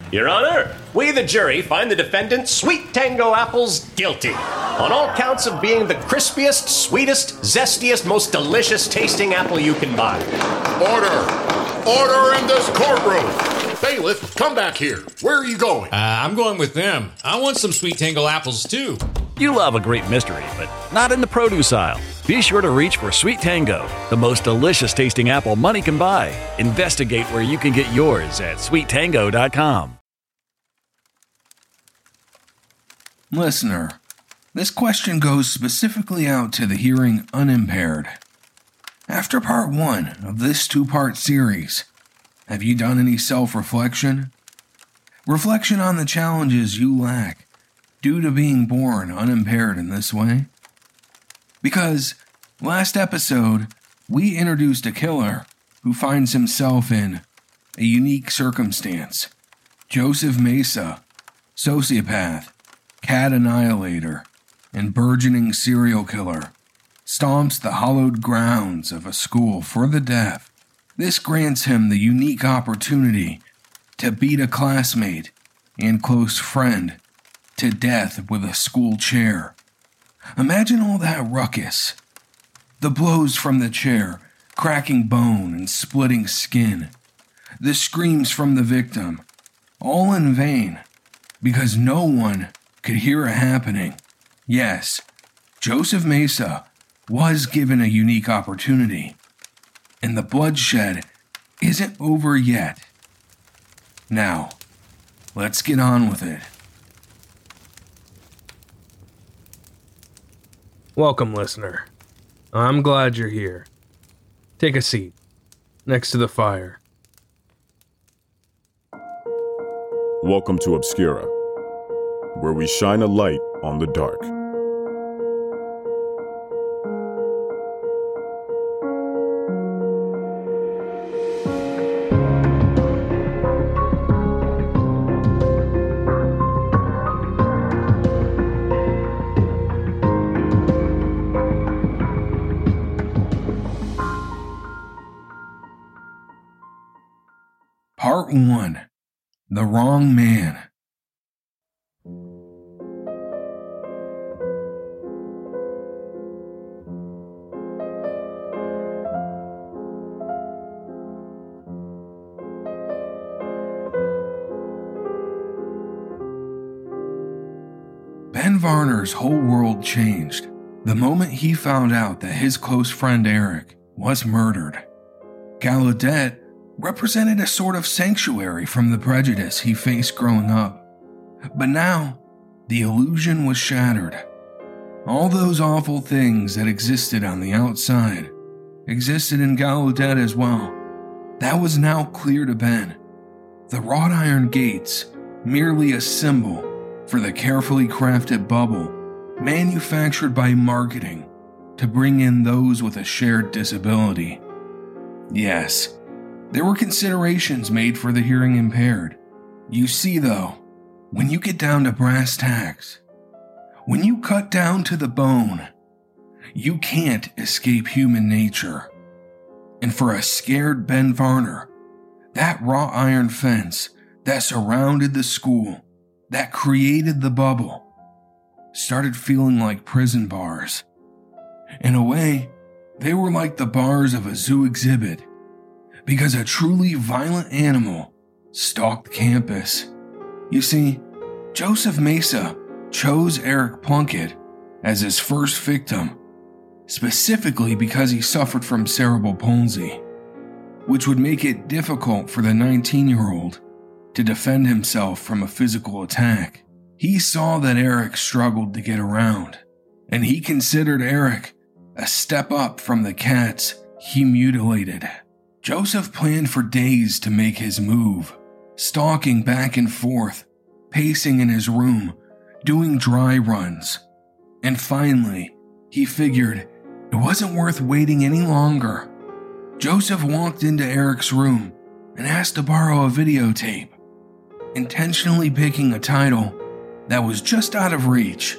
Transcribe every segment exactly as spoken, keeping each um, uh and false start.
Your Honor, we, the jury, find the defendant, Sweet Tango Apples, guilty on all counts of being the crispiest, sweetest, zestiest, most delicious tasting apple you can buy. Order! Order in this courtroom! Bailiff, come back here. Where are you going? Uh, I'm going with them. I want some Sweet Tango apples, too. You love a great mystery, but not in the produce aisle. Be sure to reach for Sweet Tango, the most delicious tasting apple money can buy. Investigate where you can get yours at sweet tango dot com. Listener, this question goes specifically out to the hearing unimpaired. After part one of this two-part series, have you done any self-reflection? Reflection on the challenges you lack due to being born unimpaired in this way? Because last episode, we introduced a killer who finds himself in a unique circumstance. Joseph Mesa, sociopath, cat annihilator, and burgeoning serial killer, stomps the hallowed grounds of a school for the deaf. This grants him the unique opportunity to beat a classmate and close friend to death with a school chair. Imagine all that ruckus. The blows from the chair, cracking bone and splitting skin. The screams from the victim, all in vain, because no one could hear it happening. Yes, Joseph Mesa was given a unique opportunity, and the bloodshed isn't over yet. Now, let's get on with it. Welcome, listener. I'm glad you're here. Take a seat, next to the fire. Welcome to Obscura, where we shine a light on the dark. Part one. The Wrong Man. Ben Varner's whole world changed the moment he found out that his close friend Eric was murdered. Gallaudet represented a sort of sanctuary from the prejudice he faced growing up. But now, the illusion was shattered. All those awful things that existed on the outside existed in Gallaudet as well. That was now clear to Ben. The wrought iron gates, merely a symbol for the carefully crafted bubble manufactured by marketing to bring in those with a shared disability. Yes, there were considerations made for the hearing impaired. You see, though, when you get down to brass tacks, when you cut down to the bone, you can't escape human nature. And for a scared Ben Varner, that wrought iron fence that surrounded the school, that created the bubble, started feeling like prison bars. In a way, they were like the bars of a zoo exhibit, because a truly violent animal stalked campus. You see, Joseph Mesa chose Eric Plunkett as his first victim, specifically because he suffered from cerebral palsy, which would make it difficult for the nineteen-year-old to defend himself from a physical attack. He saw that Eric struggled to get around, and he considered Eric a step up from the cats he mutilated. Joseph planned for days to make his move, stalking back and forth, pacing in his room, doing dry runs. And finally, he figured it wasn't worth waiting any longer. Joseph walked into Eric's room and asked to borrow a videotape, intentionally picking a title that was just out of reach.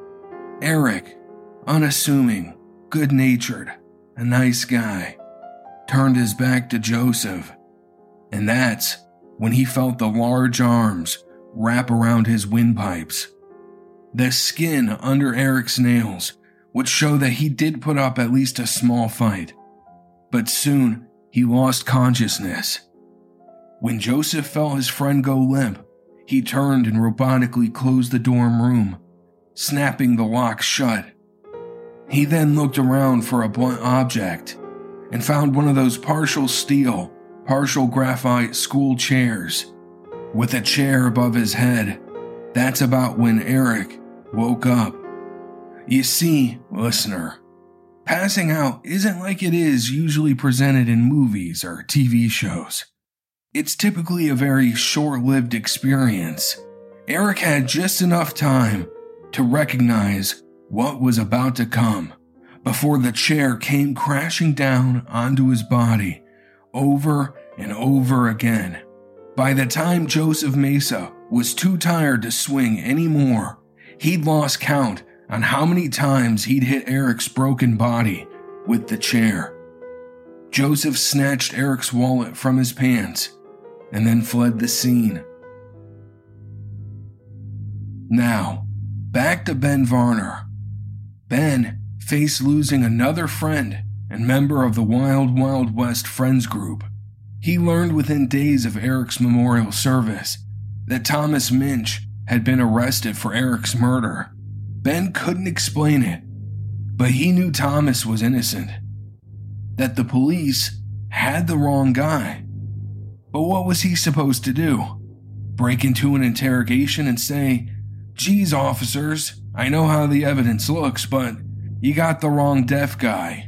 Eric, unassuming, good-natured, a nice guy, turned his back to Joseph, and that's when he felt the large arms wrap around his windpipes. The skin under Eric's nails would show that he did put up at least a small fight, but soon he lost consciousness. When Joseph felt his friend go limp, he turned and robotically closed the dorm room, snapping the lock shut. He then looked around for a blunt object and found one of those partial steel, partial graphite school chairs with a chair above his head. That's about when Eric woke up. You see, listener, passing out isn't like it is usually presented in movies or T V shows. It's typically a very short-lived experience. Eric had just enough time to recognize what was about to come before the chair came crashing down onto his body over and over again. By the time Joseph Mesa was too tired to swing anymore, he'd lost count on how many times he'd hit Eric's broken body with the chair. Joseph snatched Eric's wallet from his pants and then fled the scene. Now, back to Ben Varner. Ben faced losing another friend and member of the Wild Wild West Friends group. He learned within days of Eric's memorial service that Thomas Minch had been arrested for Eric's murder. Ben couldn't explain it, but he knew Thomas was innocent, that the police had the wrong guy. But what was he supposed to do? Break into an interrogation and say, "Geez, officers, I know how the evidence looks, but you got the wrong deaf guy."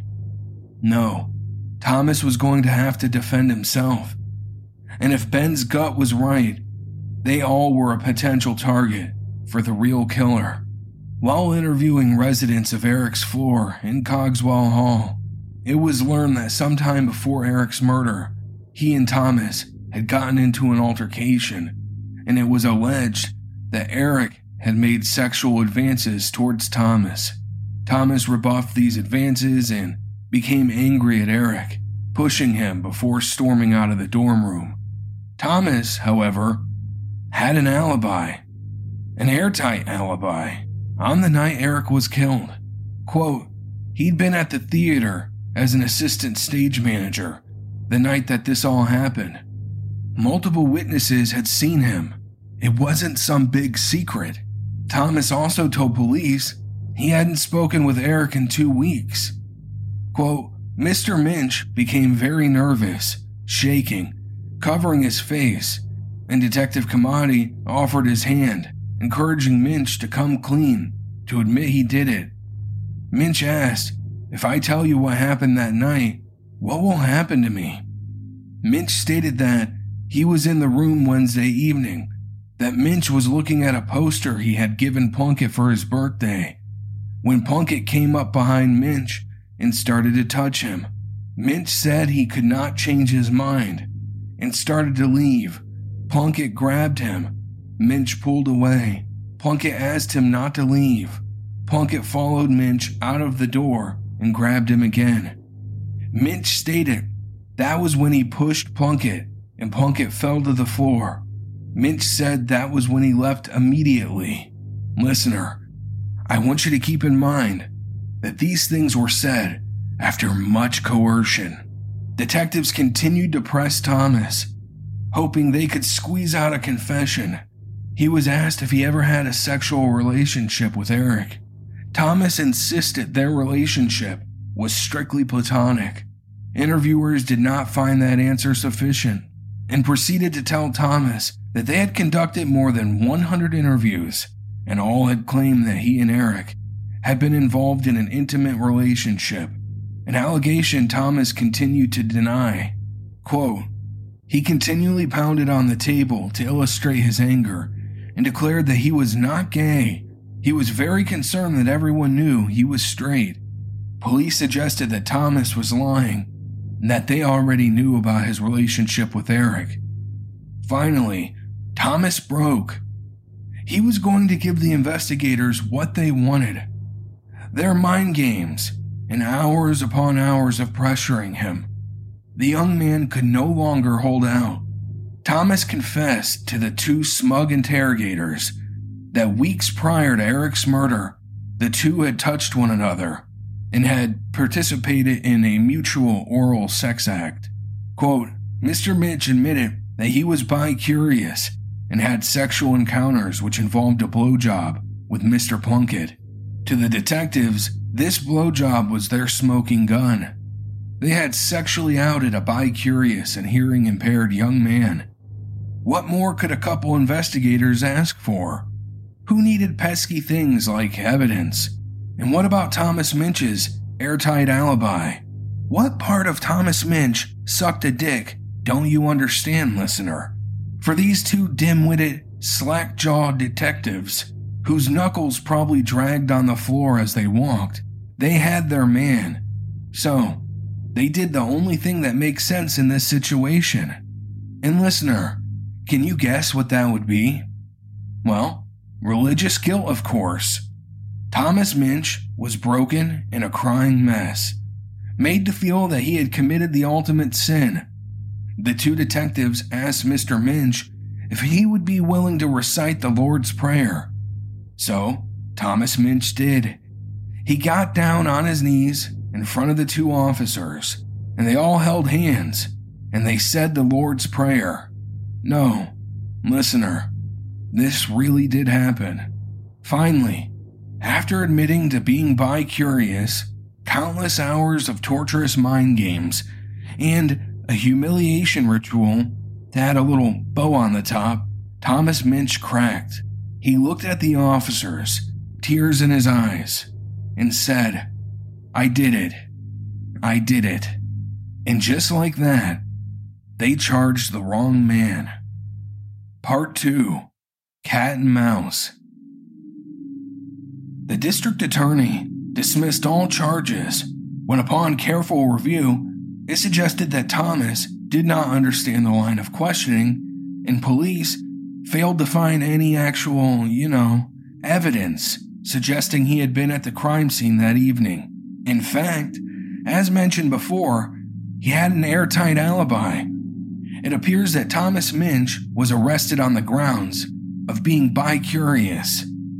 No, Thomas was going to have to defend himself. And if Ben's gut was right, they all were a potential target for the real killer. While interviewing residents of Eric's floor in Cogswell Hall, it was learned that sometime before Eric's murder, he and Thomas had gotten into an altercation, and it was alleged that Eric had made sexual advances towards Thomas. Thomas rebuffed these advances and became angry at Eric, pushing him before storming out of the dorm room. Thomas, however, had an alibi, an airtight alibi, on the night Eric was killed. Quote, he'd been at the theater as an assistant stage manager the night that this all happened. Multiple witnesses had seen him. It wasn't some big secret. Thomas also told police he hadn't spoken with Eric in two weeks. Quote, Mister Minch became very nervous, shaking, covering his face, and Detective Kamadi offered his hand, encouraging Minch to come clean, to admit he did it. Minch asked, "If I tell you what happened that night, what will happen to me?" Minch stated that he was in the room Wednesday evening, that Minch was looking at a poster he had given Plunkett for his birthday, when Plunkett came up behind Minch and started to touch him. Minch said he could not change his mind and started to leave. Plunkett grabbed him. Minch pulled away. Plunkett asked him not to leave. Plunkett followed Minch out of the door and grabbed him again. Minch stated that was when he pushed Plunkett and Plunkett fell to the floor. Minch said that was when he left immediately. Listener, I want you to keep in mind that these things were said after much coercion. Detectives continued to press Thomas, hoping they could squeeze out a confession. He was asked if he ever had a sexual relationship with Eric. Thomas insisted their relationship was strictly platonic. Interviewers did not find that answer sufficient and proceeded to tell Thomas that they had conducted more than one hundred interviews and all had claimed that he and Eric had been involved in an intimate relationship, an allegation Thomas continued to deny. Quote, he continually pounded on the table to illustrate his anger and declared that he was not gay. He was very concerned that everyone knew he was straight. Police suggested that Thomas was lying and that they already knew about his relationship with Eric. Finally, Thomas broke. He was going to give the investigators what they wanted. Their mind games and hours upon hours of pressuring him. The young man could no longer hold out. Thomas confessed to the two smug interrogators that weeks prior to Eric's murder, the two had touched one another and had participated in a mutual oral sex act. Quote, Mister Mitch admitted that he was bi-curious and had sexual encounters which involved a blowjob with Mister Plunkett. To the detectives, this blowjob was their smoking gun. They had sexually outed a bi-curious and hearing-impaired young man. What more could a couple investigators ask for? Who needed pesky things like evidence? And what about Thomas Minch's airtight alibi? What part of Thomas Minch sucked a dick don't you understand, listener? For these two dim-witted, slack-jawed detectives, whose knuckles probably dragged on the floor as they walked, they had their man. So, they did the only thing that makes sense in this situation. And listener, can you guess what that would be? Well, religious guilt, of course. Thomas Minch was broken and a crying mess, made to feel that he had committed the ultimate sin. The two detectives asked Mister Minch if he would be willing to recite the Lord's Prayer. So, Thomas Minch did. He got down on his knees in front of the two officers, and they all held hands, and they said the Lord's Prayer. No, listener, this really did happen. Finally, after admitting to being bi-curious, countless hours of torturous mind games, and a humiliation ritual that had a little bow on the top, Thomas Minch cracked. He looked at the officers, tears in his eyes, and said, I did it. I did it. And just like that, they charged the wrong man. Part two, Cat and Mouse. The district attorney dismissed all charges when, upon careful review, it suggested that Thomas did not understand the line of questioning, and police failed to find any actual, you know, evidence suggesting he had been at the crime scene that evening. In fact, as mentioned before, he had an airtight alibi. It appears that Thomas Minch was arrested on the grounds of being bi-curious.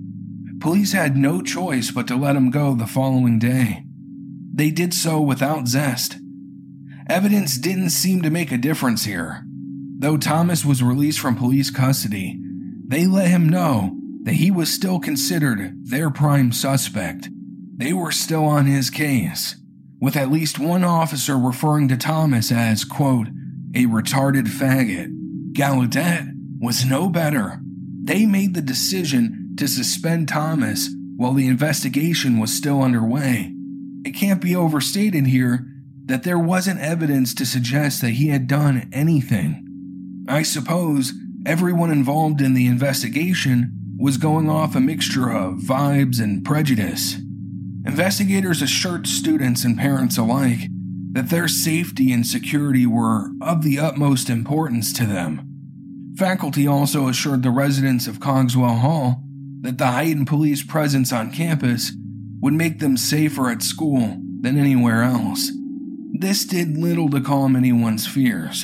Police had no choice but to let him go the following day. They did so without zest. Evidence didn't seem to make a difference here. Though Thomas was released from police custody, they let him know that he was still considered their prime suspect. They were still on his case, with at least one officer referring to Thomas as, quote, a retarded faggot. Gallaudet was no better. They made the decision to suspend Thomas while the investigation was still underway. It can't be overstated here that there wasn't evidence to suggest that he had done anything. I suppose everyone involved in the investigation was going off a mixture of vibes and prejudice. Investigators assured students and parents alike that their safety and security were of the utmost importance to them. Faculty also assured the residents of Cogswell Hall that the heightened police presence on campus would make them safer at school than anywhere else. This did little to calm anyone's fears.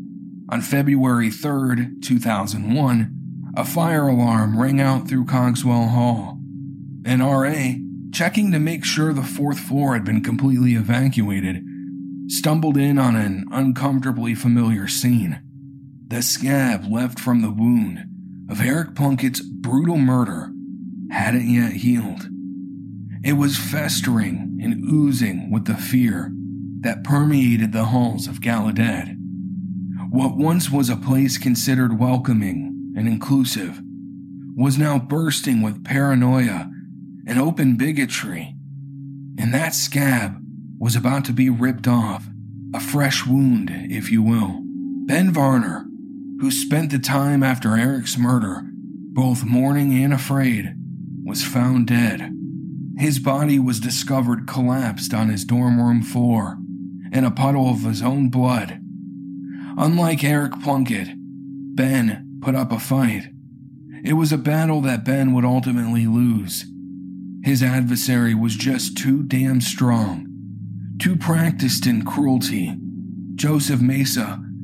On February third, two thousand one, a fire alarm rang out through Cogswell Hall. An R A, checking to make sure the fourth floor had been completely evacuated, stumbled in on an uncomfortably familiar scene. The scab left from the wound of Eric Plunkett's brutal murder hadn't yet healed. It was festering and oozing with the fear that permeated the halls of Gallaudet. What once was a place considered welcoming and inclusive was now bursting with paranoia and open bigotry, and that scab was about to be ripped off, a fresh wound, if you will. Ben Varner, who spent the time after Eric's murder both mourning and afraid, was found dead. His body was discovered collapsed on his dorm room floor in a puddle of his own blood. Unlike Eric Plunkett, Ben put up a fight. It was a battle that Ben would ultimately lose. His adversary was just too damn strong, too practiced in cruelty. Joseph Mesa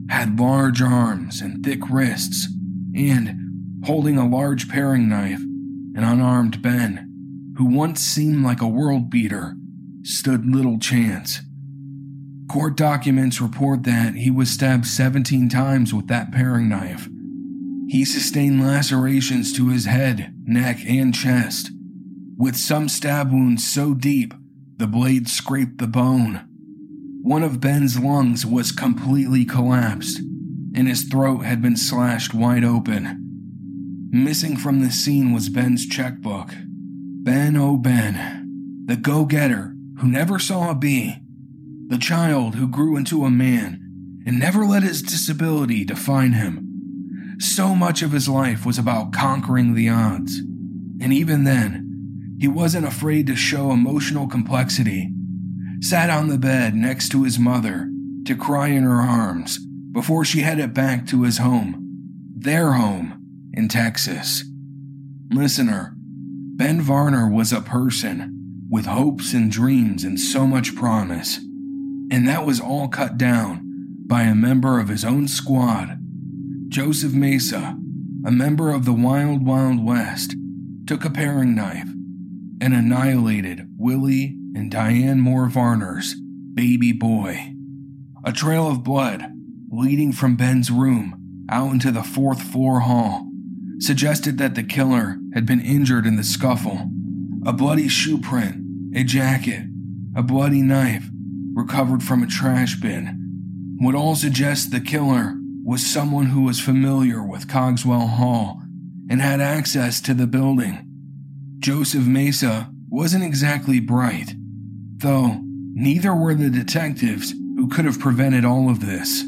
had large arms and thick wrists, and, holding a large paring knife, an unarmed Ben, who once seemed like a world beater, stood little chance. Court documents report that he was stabbed seventeen times with that paring knife. He sustained lacerations to his head, neck, and chest, with some stab wounds so deep the blade scraped the bone. One of Ben's lungs was completely collapsed, and his throat had been slashed wide open. Missing from the scene was Ben's checkbook. Ben, oh Ben, the go-getter who never saw a bee, the child who grew into a man and never let his disability define him. So much of his life was about conquering the odds, and even then, he wasn't afraid to show emotional complexity. Sat on the bed next to his mother to cry in her arms before she headed back to his home, their home in Texas. Listener, Ben Varner was a person with hopes and dreams and so much promise, and that was all cut down by a member of his own squad. Joseph Mesa, a member of the Wild Wild West, took a paring knife and annihilated Willie and Diane Moore Varner's baby boy. A trail of blood leading from Ben's room out into the fourth floor hall suggested that the killer had been injured in the scuffle. A bloody shoe print, a jacket, a bloody knife recovered from a trash bin would all suggest the killer was someone who was familiar with Cogswell Hall and had access to the building. Joseph Mesa wasn't exactly bright, though neither were the detectives who could have prevented all of this.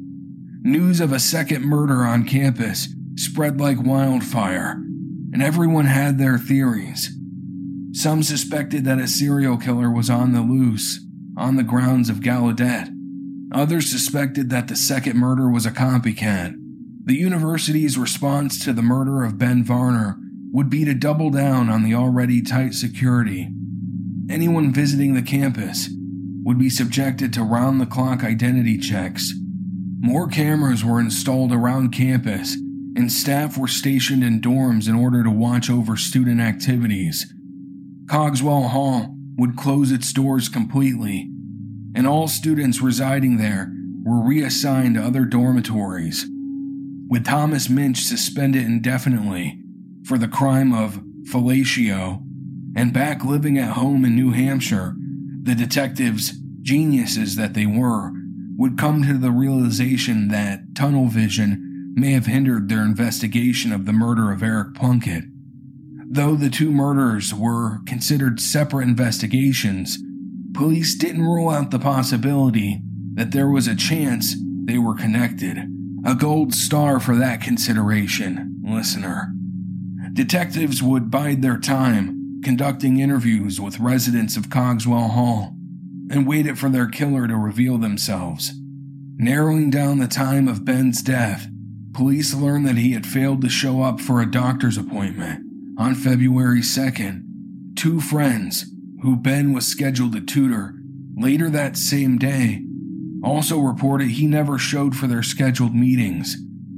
News of a second murder on campus spread like wildfire, and everyone had their theories. Some suspected that a serial killer was on the loose on the grounds of Gallaudet. Others suspected that the second murder was a copycat. The university's response to the murder of Ben Varner would be to double down on the already tight security. Anyone visiting the campus would be subjected to round-the-clock identity checks. More cameras were installed around campus, and staff were stationed in dorms in order to watch over student activities. Cogswell Hall would close its doors completely, and all students residing there were reassigned to other dormitories. With Thomas Minch suspended indefinitely for the crime of fellatio and back living at home in New Hampshire, the detectives, geniuses that they were, would come to the realization that tunnel vision may have hindered their investigation of the murder of Eric Plunkett. Though the two murders were considered separate investigations, police didn't rule out the possibility that there was a chance they were connected. A gold star for that consideration, listener. Detectives would bide their time conducting interviews with residents of Cogswell Hall and waited for their killer to reveal themselves. Narrowing down the time of Ben's death, police learned that he had failed to show up for a doctor's appointment on February second. Two friends, who Ben was scheduled to tutor later that same day, also reported he never showed for their scheduled meetings.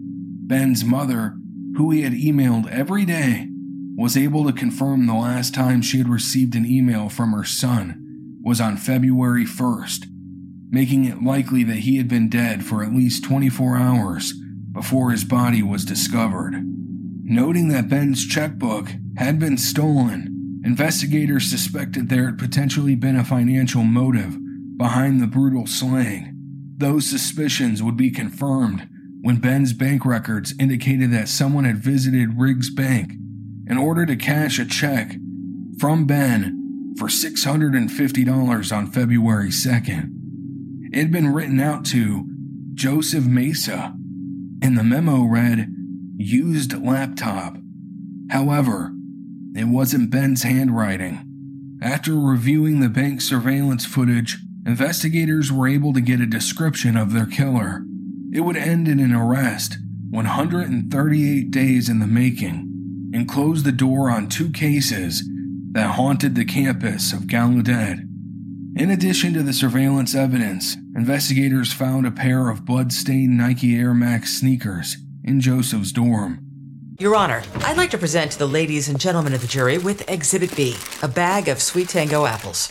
Ben's mother, who he had emailed every day, was able to confirm the last time she had received an email from her son was on February first, making it likely that he had been dead for at least twenty-four hours before his body was discovered. Noting that Ben's checkbook had been stolen, investigators suspected there had potentially been a financial motive behind the brutal slaying. Those suspicions would be confirmed when Ben's bank records indicated that someone had visited Riggs Bank in order to cash a check from Ben for six hundred fifty dollars on February second. It had been written out to Joseph Mesa, and the memo read, "Used laptop." However, it wasn't Ben's handwriting. After reviewing the bank surveillance footage, investigators were able to get a description of their killer. It would end in an arrest, one hundred thirty-eight days in the making, and close the door on two cases that haunted the campus of Gallaudet. In addition to the surveillance evidence, investigators found a pair of blood-stained Nike Air Max sneakers in Joseph's dorm. Your Honor, I'd like to present to the ladies and gentlemen of the jury with Exhibit B, a bag of Sweet Tango apples.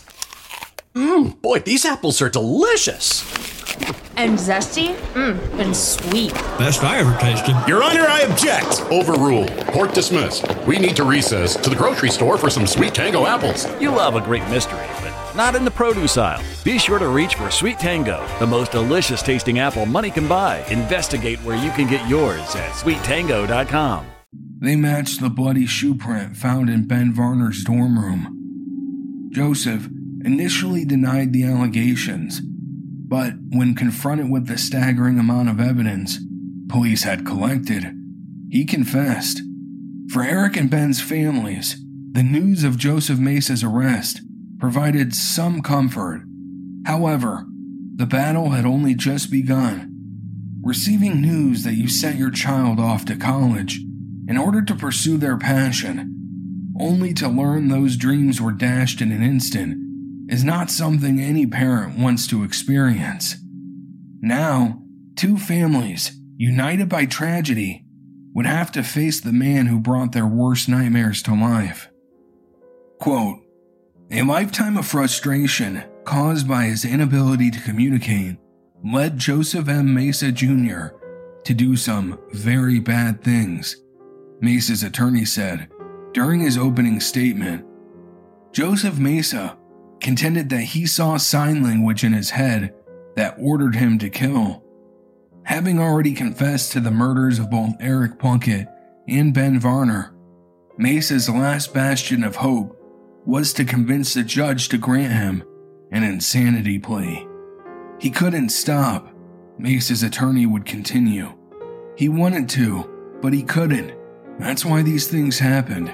Mmm, boy, these apples are delicious. And zesty? Mmm, and sweet. Best I ever tasted. Your Honor, I object. Overruled. Court dismissed. We need to recess to the grocery store for some Sweet Tango apples. You love a great mystery, but not in the produce aisle. Be sure to reach for Sweet Tango, the most delicious tasting apple money can buy. Investigate where you can get yours at sweet tango dot com. They matched the bloody shoe print found in Ben Varner's dorm room. Joseph initially denied the allegations, but when confronted with the staggering amount of evidence police had collected, he confessed. For Eric and Ben's families, the news of Joseph Mesa's arrest provided some comfort. However, the battle had only just begun. Receiving news that you sent your child off to college in order to pursue their passion, only to learn those dreams were dashed in an instant, is not something any parent wants to experience. Now, two families, united by tragedy, would have to face the man who brought their worst nightmares to life. Quote, "A lifetime of frustration caused by his inability to communicate led Joseph M. Mesa Junior to do some very bad things," Mesa's attorney said during his opening statement. Joseph Mesa contended that he saw sign language in his head that ordered him to kill. Having already confessed to the murders of both Eric Plunkett and Ben Varner, Mesa's last bastion of hope was to convince the judge to grant him an insanity plea. He couldn't stop, Mesa's attorney would continue. He wanted to, but he couldn't. That's why these things happened.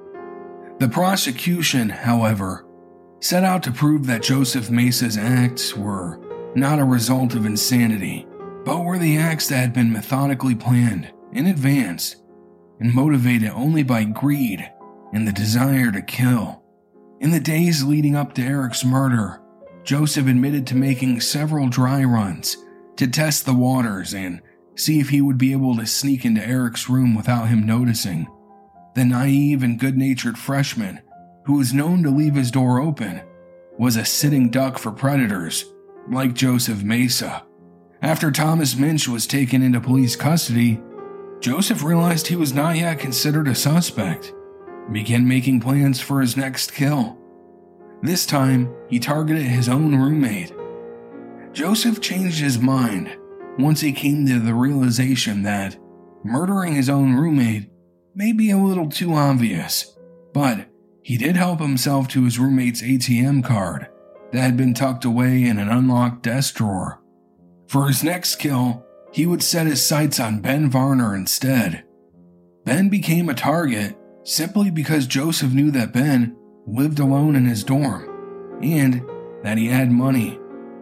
The prosecution, however, set out to prove that Joseph Mesa's acts were not a result of insanity, but were the acts that had been methodically planned in advance and motivated only by greed and the desire to kill. In the days leading up to Eric's murder, Joseph admitted to making several dry runs to test the waters and see if he would be able to sneak into Eric's room without him noticing. The naive and good-natured freshman, who was known to leave his door open, was a sitting duck for predators like Joseph Mesa. After Thomas Minch was taken into police custody, Joseph realized he was not yet considered a suspect and began making plans for his next kill. This time, he targeted his own roommate. Joseph changed his mind once he came to the realization that murdering his own roommate may be a little too obvious, but he did help himself to his roommate's A T M card that had been tucked away in an unlocked desk drawer. For his next kill, he would set his sights on Ben Varner instead. Ben became a target simply because Joseph knew that Ben lived alone in his dorm and that he had money.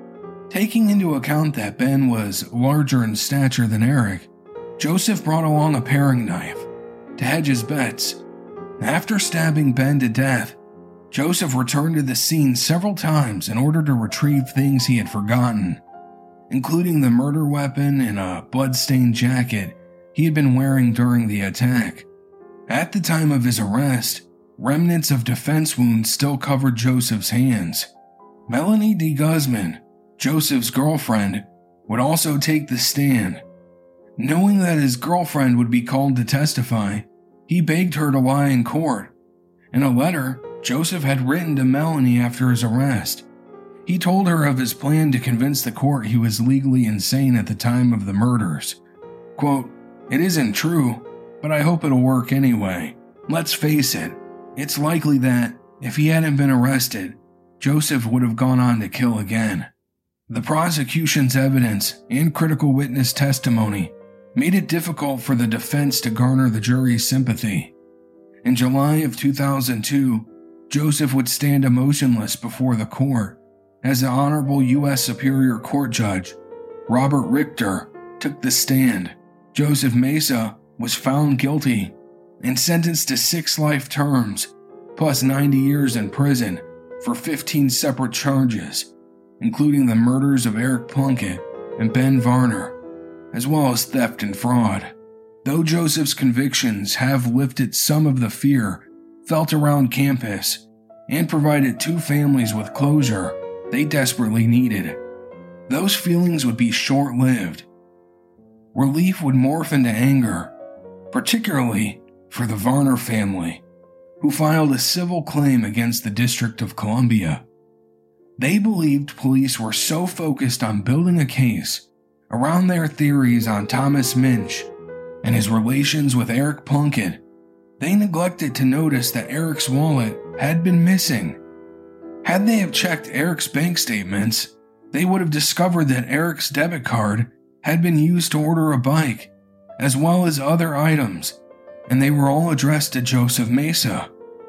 Taking into account that Ben was larger in stature than Eric, Joseph brought along a paring knife to hedge his bets. After stabbing Ben to death, Joseph returned to the scene several times in order to retrieve things he had forgotten, including the murder weapon and a blood-stained jacket he had been wearing during the attack. At the time of his arrest, remnants of defense wounds still covered Joseph's hands. Melanie D. Guzman, Joseph's girlfriend, would also take the stand. Knowing that his girlfriend would be called to testify, he begged her to lie in court. In a letter Joseph had written to Melanie after his arrest, he told her of his plan to convince the court he was legally insane at the time of the murders. Quote, "It isn't true, but I hope it'll work anyway. Let's face it, it's likely that if he hadn't been arrested, Joseph would have gone on to kill again." The prosecution's evidence and critical witness testimony made it difficult for the defense to garner the jury's sympathy. In July of two thousand two, Joseph would stand emotionless before the court as the Honorable U S Superior Court Judge Robert Richter took the stand. Joseph Mesa was found guilty and sentenced to six life terms plus ninety years in prison for fifteen separate charges, including the murders of Eric Plunkett and Ben Varner, as well as theft and fraud. Though Joseph's convictions have lifted some of the fear felt around campus and provided two families with closure they desperately needed, those feelings would be short-lived. Relief would morph into anger, particularly for the Varner family, who filed a civil claim against the District of Columbia. They believed police were so focused on building a case around their theories on Thomas Minch and his relations with Eric Plunkett, they neglected to notice that Eric's wallet had been missing. Had they have checked Eric's bank statements, they would have discovered that Eric's debit card had been used to order a bike, as well as other items, and they were all addressed to Joseph Mesa.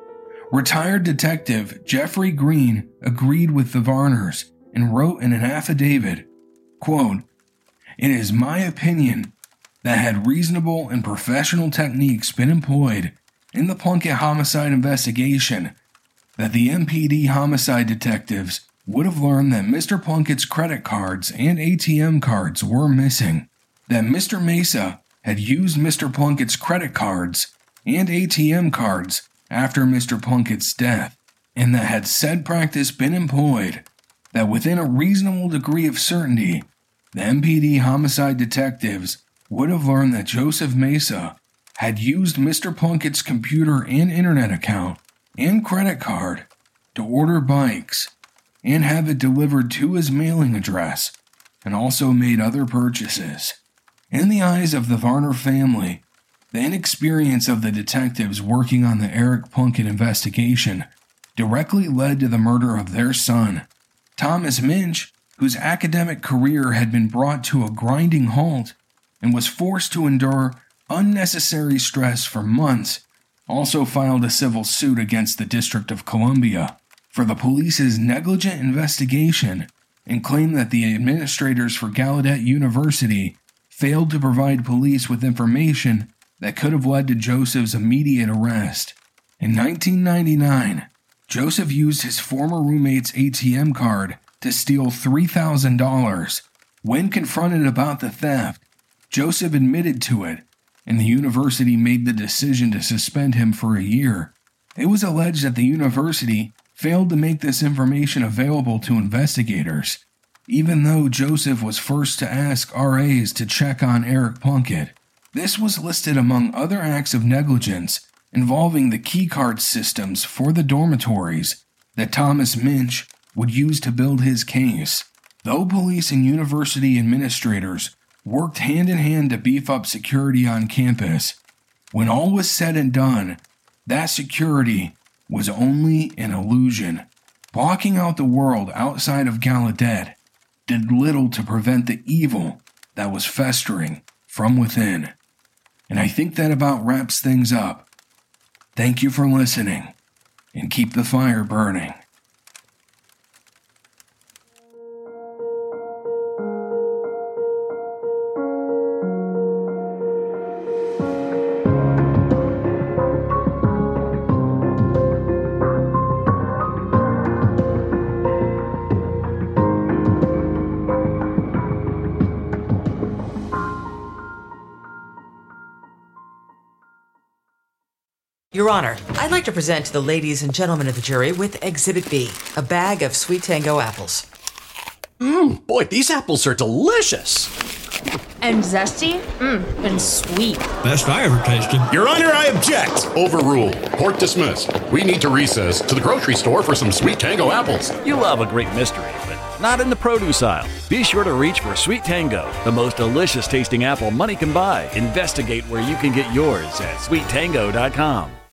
Retired detective Jeffrey Green agreed with the Varners and wrote in an affidavit, quote, "It is my opinion that had reasonable and professional techniques been employed in the Plunkett homicide investigation, that the M P D homicide detectives would have learned that Mister Plunkett's credit cards and A T M cards were missing, that Mister Mesa had used Mister Plunkett's credit cards and A T M cards after Mister Plunkett's death, and that had said practice been employed, that within a reasonable degree of certainty, the M P D homicide detectives would have learned that Joseph Mesa had used Mister Plunkett's computer and internet account and credit card to order bikes and have it delivered to his mailing address, and also made other purchases." In the eyes of the Varner family, the inexperience of the detectives working on the Eric Plunkett investigation directly led to the murder of their son. Thomas Minch, whose academic career had been brought to a grinding halt and was forced to endure unnecessary stress for months, also filed a civil suit against the District of Columbia for the police's negligent investigation and claimed that the administrators for Gallaudet University failed to provide police with information that could have led to Joseph's immediate arrest. In nineteen ninety-nine, Joseph used his former roommate's A T M card to steal three thousand dollars. When confronted about the theft, Joseph admitted to it, and the university made the decision to suspend him for a year. It was alleged that the university failed to make this information available to investigators, even though Joseph was first to ask R As to check on Eric Plunkett. This was listed among other acts of negligence involving the keycard systems for the dormitories that Thomas Minch would use to build his case. Though police and university administrators worked hand in hand to beef up security on campus, when all was said and done, that security was only an illusion. Blocking out the world outside of Gallaudet did little to prevent the evil that was festering from within. And I think that about wraps things up. Thank you for listening, and keep the fire burning. Your Honor, I'd like to present to the ladies and gentlemen of the jury with Exhibit B, a bag of Sweet Tango apples. Mmm, boy, these apples are delicious. And zesty? Mmm, and sweet. Best I ever tasted. Your Honor, I object. Overruled. Court dismissed. We need to recess to the grocery store for some Sweet Tango apples. You love a great mystery, but not in the produce aisle. Be sure to reach for Sweet Tango, the most delicious tasting apple money can buy. Investigate where you can get yours at sweet tango dot com.